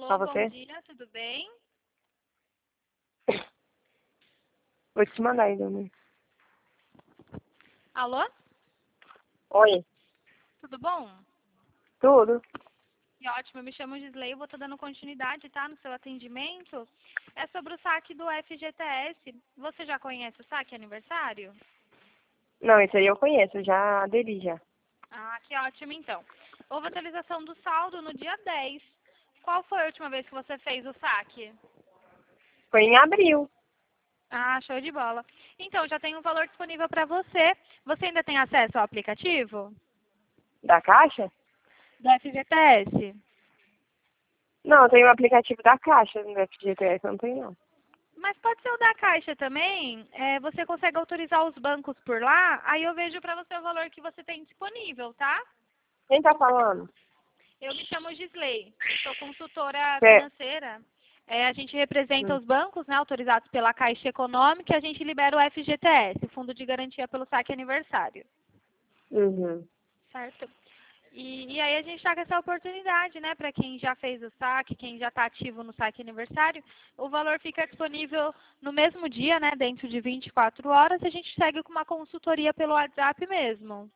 Só Alô, bom você? dia, tudo bem? Vou te mandar aí, Dani. Alô, Oi. tudo bom? Tudo? Que ótimo, eu me chamo Gisley, eu vou estar dando continuidade, tá, no seu atendimento. É sobre o saque do FGTS. Você já conhece o saque aniversário? Não, esse aí eu conheço, já aderi já. Ah, que ótimo, então. Houve atualização do saldo no dia 10. Qual foi a última vez que você fez o saque? Foi em abril. Ah, show de bola. Então, já tem um valor disponível para você. Você ainda tem acesso ao aplicativo Da Caixa? do FGTS? Não, tem o aplicativo da Caixa no FGTS, não tem não. Mas pode ser o da Caixa também. Você consegue autorizar os bancos por lá, aí eu vejo para você o valor que você tem disponível, tá? Quem tá falando? Eu me chamo Gisley, sou consultora Cê... financeira. A gente representa Hum. os bancos, né, autorizados pela Caixa Econômica, e a gente libera o FGTS, Fundo de Garantia pelo Saque Aniversário, Uhum. certo? E aí a gente está com essa oportunidade, né, para quem já fez o saque, quem já está ativo no saque aniversário, o valor fica disponível no mesmo dia, né, dentro de 24 horas, e a gente segue com uma consultoria pelo WhatsApp mesmo.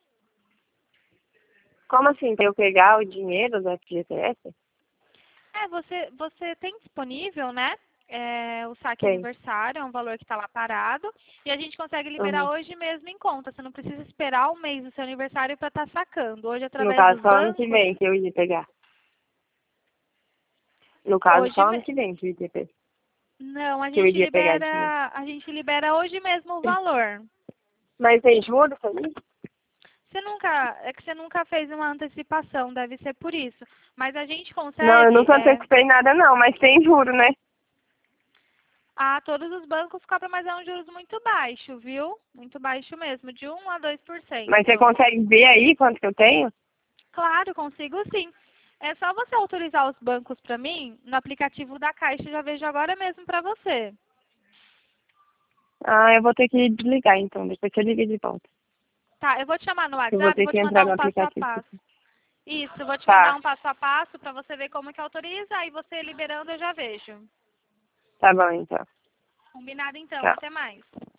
Como assim, pra eu pegar o dinheiro do FGTS? Você tem disponível, né, o saque Tem. aniversário, é um valor que está lá parado, e a gente consegue liberar Uhum. hoje mesmo em conta. Você não precisa esperar um mês do seu aniversário para estar sacando. Hoje, No através caso, dos só ano que bancos, vem que eu ia pegar. No caso, só hoje, ano que vem que eu ia, não, que eu iria pegar dinheiro. a gente libera hoje mesmo o valor. Mas tem juros aí? É que você nunca fez uma antecipação, deve ser por isso. Mas a gente Não, eu consegue, nunca antecipei nada não, mas tem juro, né? todos os bancos cobram, mas é um juros muito baixo, viu? Muito baixo mesmo, de 1 a Mas você 2%. consegue ver aí quanto que eu tenho? Claro, consigo sim. É só você autorizar os bancos para mim, no aplicativo da Caixa, eu já vejo agora mesmo para você. Ah, eu vou ter que desligar então, depois você liga de volta. Tá, eu vou te chamar no Eu vou WhatsApp e ter vou que te entrar mandar no um passo a aplicativo. passo. Isso, eu vou te mandar Tá, um passo a passo para você ver como que autoriza, aí você liberando eu já vejo. tá bom então. Combinado então, Tchau. até mais.